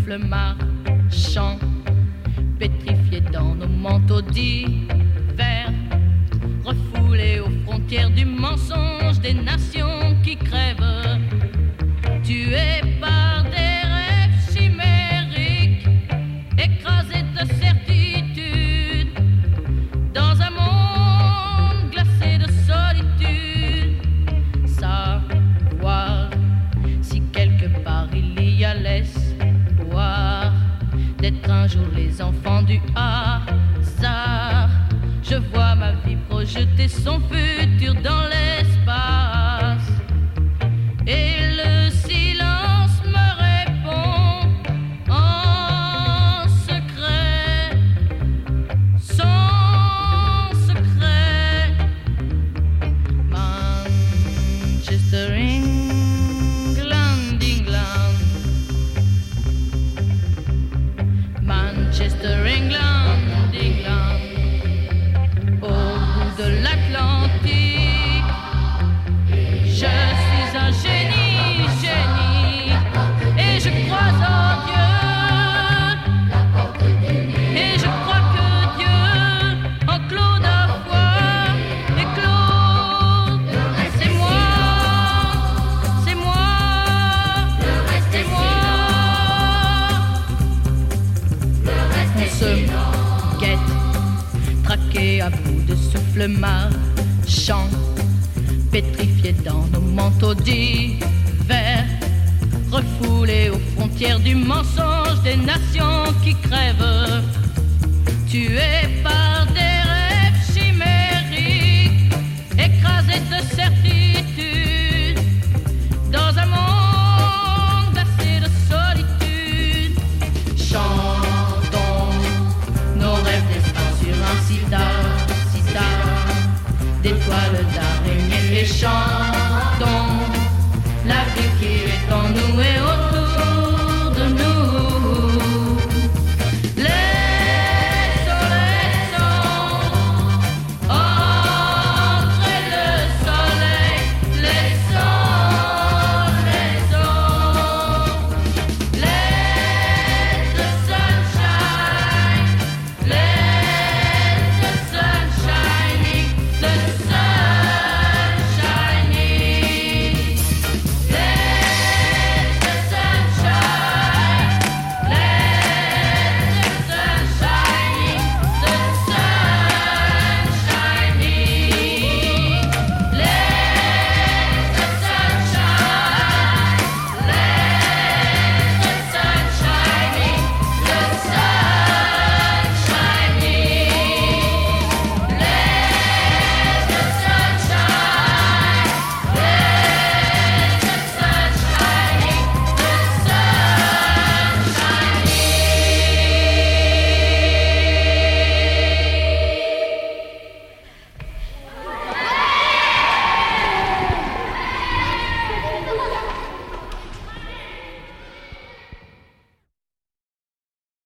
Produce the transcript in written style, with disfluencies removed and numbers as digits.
souffle marchand, pétrifiés dans nos manteaux d'hiver, refoulés aux frontières du mensonge des nations qui crèvent, tués par des rêves chimériques, écrasés de certitude, dans un monde glacé de solitude. Savoir si quelque part il y a l'espoir d'être un jour les enfants du hasard. Je vois ma vie projeter son futur dans l'espace, et le silence me répond en secret, sans secret. Manchester, England, England. Manchester, England, England. Au bout de l'Atlantique, je suis un génie, génie, et je crois en Dieu, et je crois que Dieu enclos la foi, et Claude, c'est moi, c'est moi, c'est moi. On se guette, traqué à bout de souffle marchand, pétrifiés dans nos manteaux d'hiver, refoulés aux frontières du mensonge des nations qui crèvent, tués par des rêves chimériques, écrasés de certitude, dans un monde glacé de solitude. Chantons nos rêves d'espoir sur un sitar d'étoiles d'araignée et chants